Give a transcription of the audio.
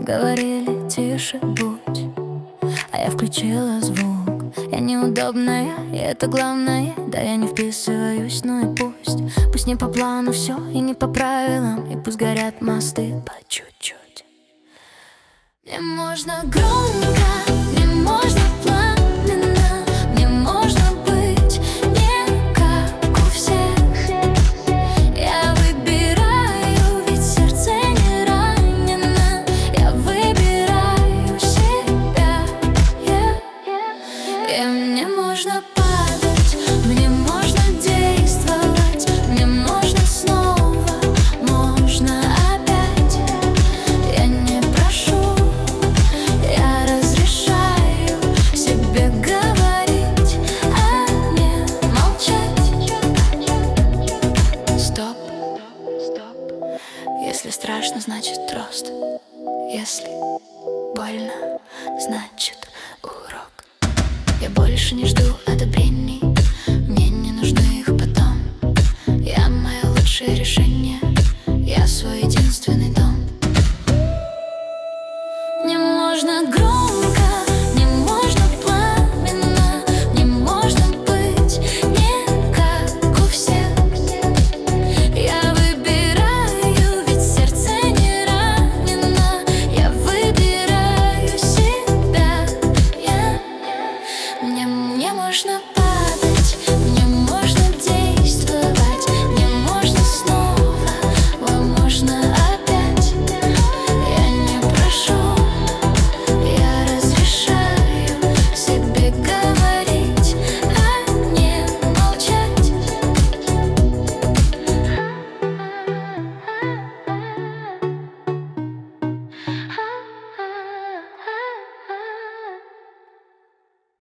говорили, тише будь, а я включила звук. Я неудобная, и это главное. Да, я не вписываюсь, ну и пусть. Пусть не по плану все и не по правилам, и пусть горят мосты по чуть-чуть. Мне можно громко, мне можно пламенно, мне можно быть не как у всех. Я выбираю, ведь сердце не ранено. Я выбираю себя. И мне можно падать, мне можно действовать, мне можно снова, можно опять. Я не прошу, я разрешаю себе говорить, а не молчать. Стоп, стоп. Если страшно, значит рост. Если больно, значит урок. Я больше не жду одобрений, мне не нужны их потом. Я мое лучшее решение, я свой единственный дом. Мне можно громко, мне можно пламенно, мне можно быть не как у всех. Я выбираю, ведь сердце не ранено. Я выбираю себя. Мне можно